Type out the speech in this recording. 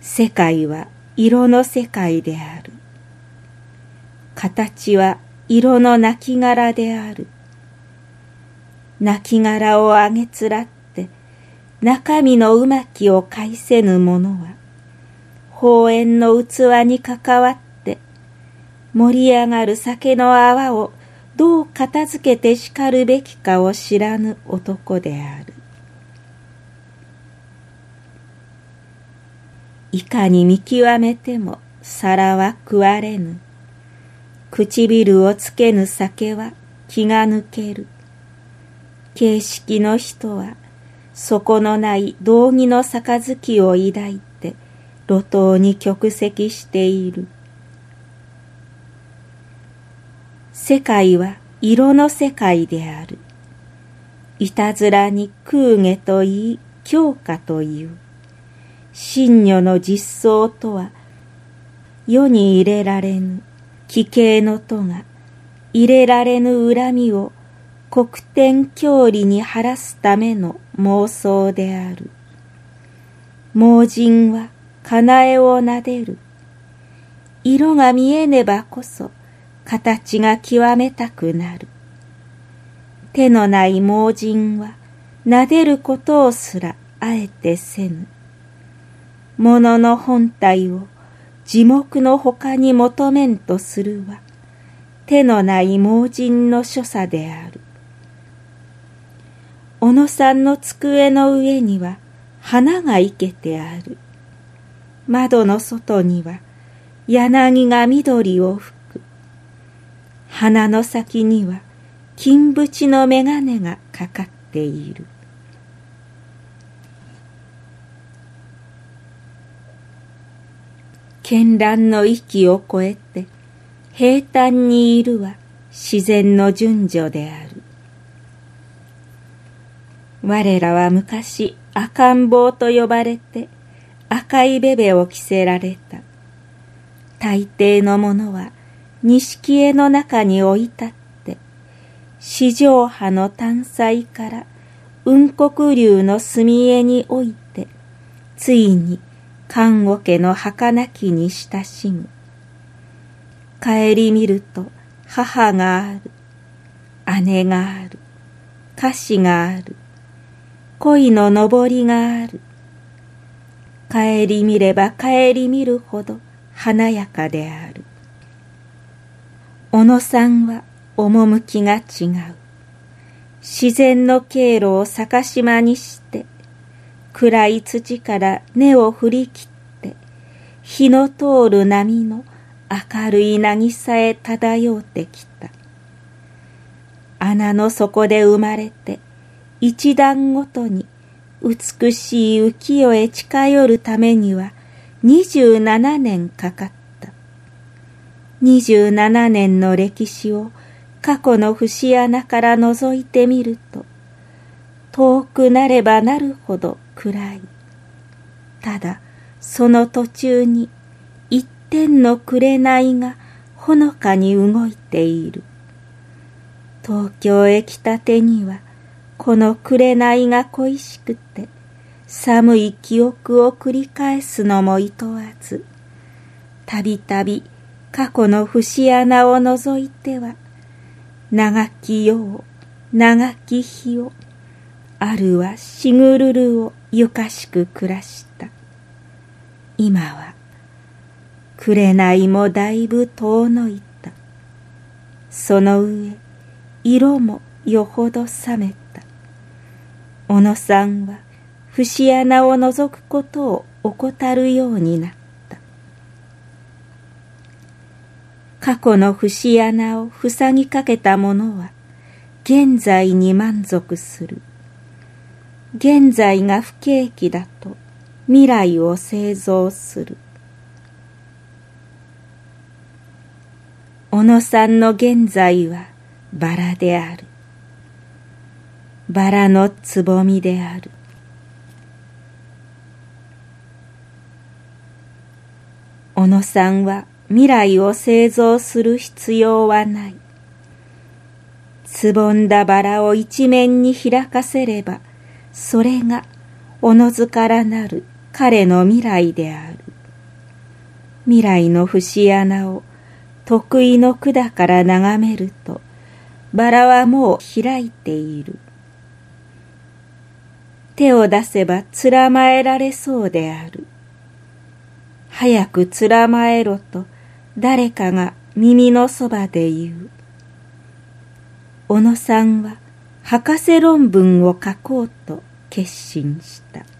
世界は色の世界である。形は色の亡骸である。亡骸をあげつらって中身のうまきを介せぬ者は、法縁の器に関わって盛り上がる酒の泡をどう片付けて叱るべきかを知らぬ男である。いかに見極めても皿は食われぬ。唇をつけぬ酒は気が抜ける。形式の人は底のない道義の杯を抱いて路頭に曲席している。世界は色の世界である。いたずらに空下と言い狂歌という。真如の実相とは世に入れられぬ奇形のとが入れられぬ恨みを黒天教理に晴らすための妄想である。盲人はかなえをなでる。色が見えねばこそ形が極めたくなる。手のない盲人はなでることをすらあえてせぬ。物の本体を耳目のほかに求めんとするは手のない盲人の所作である。小野さんの机の上には花が生けてある。窓の外には柳が緑を吹く。花の先には金縁の眼鏡がかかっている。絢爛の域を超えて平坦にいるは自然の順序である。我らは昔赤ん坊と呼ばれて赤いベベを着せられた。大抵のものは錦絵の中に置い立って四条波の淡彩から雲谷流の墨絵においてついに看護家の儚きに親しむ。顧みると母がある、姉がある、歌詞がある、恋の上りがある。顧みれば顧みるほど華やかである。小野さんは趣が違う。自然の経路を逆しまにして暗い土から根を振り切って日の通る波の明るい渚へ漂ってきた。穴の底で生まれて一段ごとに美しい浮世へ近寄るためには27年かかった。27年の歴史を過去の節穴から覗いてみると遠くなればなるほど暗い。ただその途中に一点の紅がほのかに動いている。東京へ来たてにはこの紅が恋しくて寒い記憶を繰り返すのもいとわず、たびたび過去の節穴を覗いては長き世を長き日をあるはしぐるるをゆかしく暮らした。今は紅もだいぶ遠のいた。その上色もよほど冷めた。小野さんは節穴を覗くことを怠るようになった。過去の節穴を塞ぎかけた者は現在に満足する。現在が不景気だと未来を製造する。小野さんの現在はバラである。バラのつぼみである。小野さんは未来を製造する必要はない。つぼんだバラを一面に開かせれば、それがおのずからなる彼の未来である。 未来の節穴を得意の管から眺めると、バラはもう開いている。手を出せばつらまえられそうである。早くつらまえろと誰かが耳のそばで言う。小野さんは博士論文を書こうと決心した。